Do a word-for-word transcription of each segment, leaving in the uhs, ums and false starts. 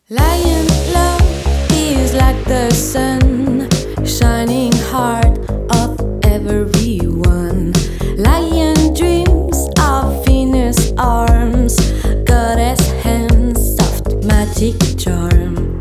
Lion love is like the sun, shining heart of everyone. Lion dreams of Venus arms, goddess hands, soft magic charm.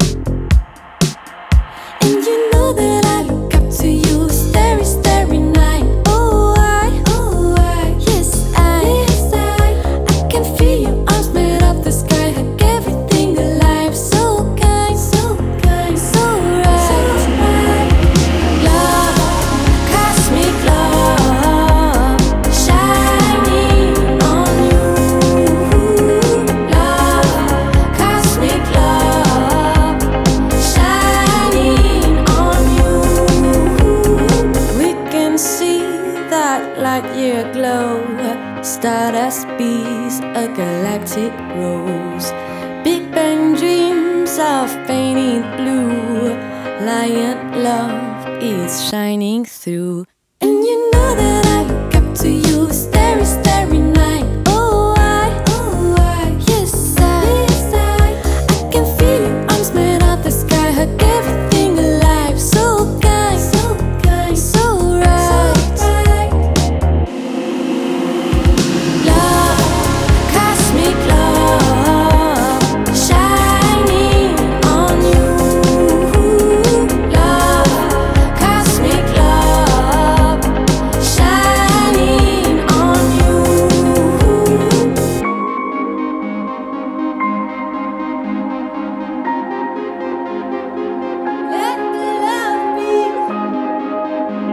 And you know that I look up to you, starry, starry night. Oh, I, oh, I, yes, I, yes, I, I can feel your arms made of the sky, hug everything alive. So kind, so kind, so right, so right. Love, cosmic love, shining on you. Love, cosmic love, shining on you. We can see that light year glow, stardust bees, a galactic rose. Big Bang dreams of painted blue. Lion love is shining through. And you know that I look up to you, starry, starry night. Oh, I, oh, I, yes, I, yes, I, I can feel your arms made of the sky, hug everything alive. So kind, so kind, so right, so right. Love, cosmic love, shining on you. Love, cosmic love, shining on you. Let the love be.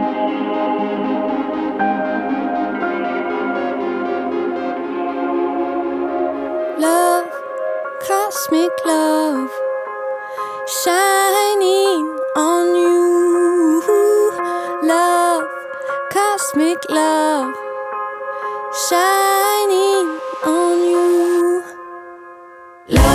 Love, cosmic love, shining on you. Love, cosmic love, shining on you. Love